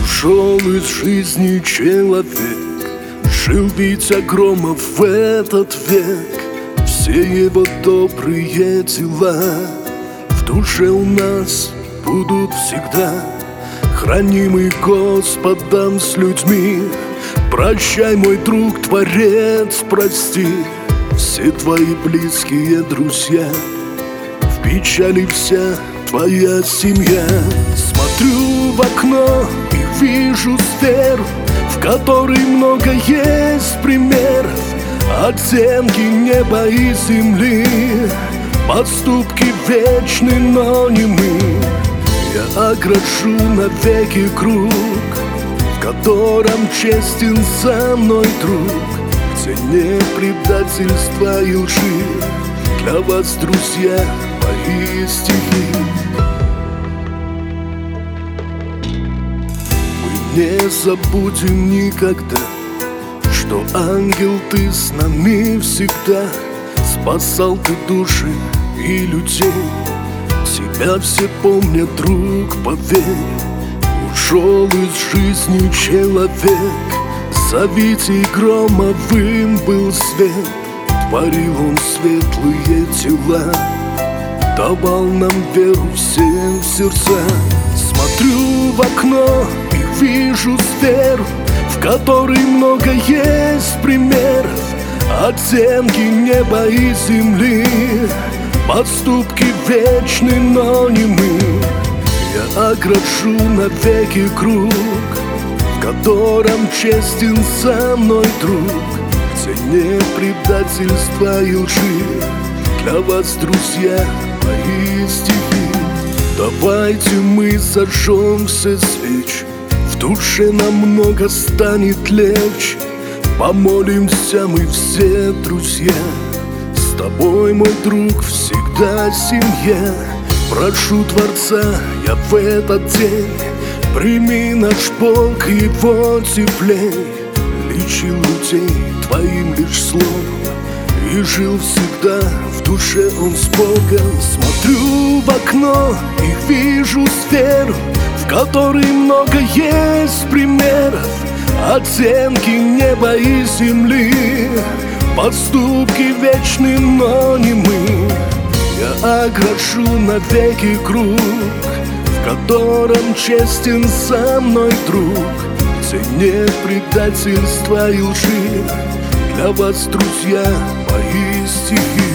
Ушел из жизни человек, жил Витя Громов в этот век. Все его добрые дела в душе у нас будут всегда, хранимый Господом с людьми. Прощай, мой друг, Творец, прости все твои близкие друзья, в печали вся твоя семья. Смотрю в окно и вижу сферу, в которой много есть примеров. Оттенки неба и земли, поступки вечны, но не мы. Я огражу навеки круг, в котором честен со мной друг, где нет предательства и лжи. Для вас, друзья, мои стихи. Мы не забудем никогда, что ангел ты с нами всегда. Спасал ты души и людей, тебя все помнят, друг, поверь. Ушел из жизни человек, за Витей Громовым был свет. Творил он светлые дела, давал нам веру всем в сердца. Смотрю в окно и вижу сферу, в которой много есть примеров. Оттенки неба и земли, поступки вечны, но не мы. Я огражу навеки круг, в котором честен со мной друг, где нет предательства и лжи. Для вас, друзья, мои стихи. Давайте мы зажжем все свечи, в душе намного станет легче. Помолимся мы все, друзья, с тобой, мой друг, всегда семья. Прошу Творца я в этот день, прими наш Бог его теплей. Лечил людей твоим лишь словом, и жил всегда в душе он с Богом. Смотрю в окно и вижу сферу, в которой много есть примеров. Оттенки неба и земли, поступки вечны, но не мы. Я огражу навеки круг, в котором честен со мной друг, где нет предательства и лжи. Для вас, друзья, мои стихи.